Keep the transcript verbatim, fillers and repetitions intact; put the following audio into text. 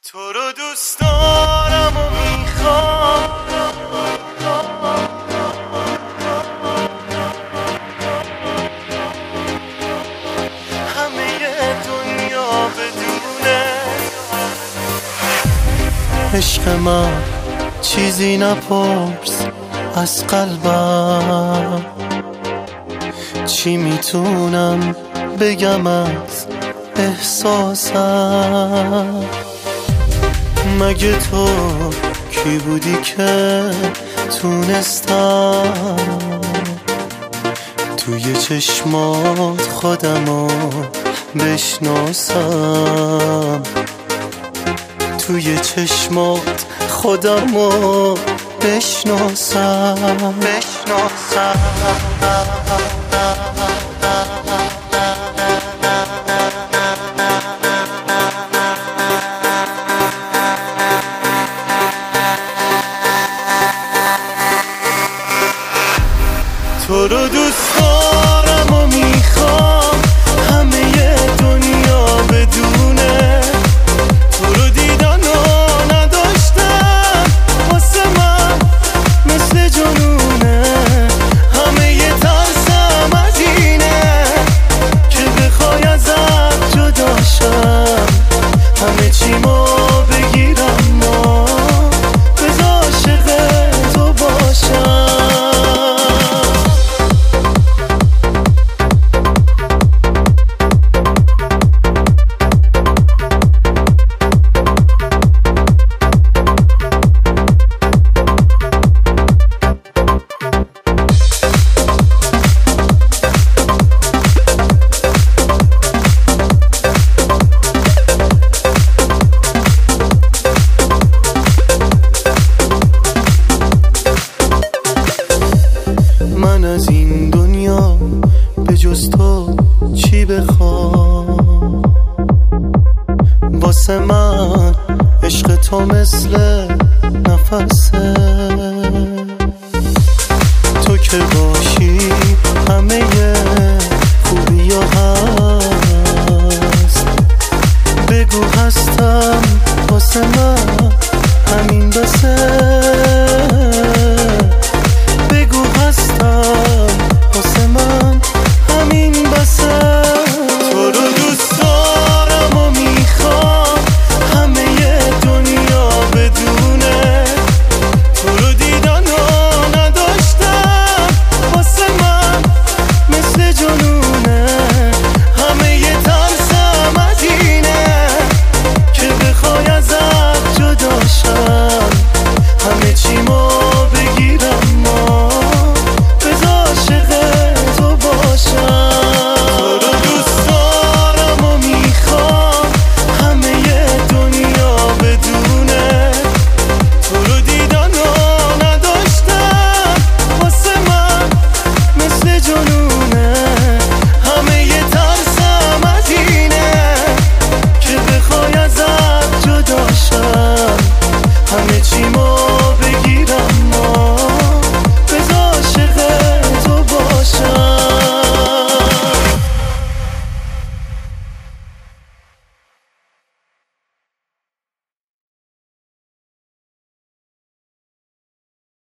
تو رو دوست دارم و میخوام، همه دنیا بدونه عشق من. چیزی نپرس از قلبم، چی میتونم بگم از احساسم. مگه تو کی بودی که تونستم توی چشمات خودمو بشناسم، توی چشمات خودمو بشناسم بشناسم تو رو دوست دارم و میخوام، همه دنیا بدونه تو رو دیدن و نداشتم، واسه من مثل جنونه. همه ی ترسم از اینه که بخوای ازت جدا شم، همه چیمو بگیرم و بذار عاشق تو باشم. من از این دنیا به جز تو چی بخوام؟ واسه من عشق تو مثل نفسه، تو که باشی همه خوبی ها هست. بگو هستم واسه من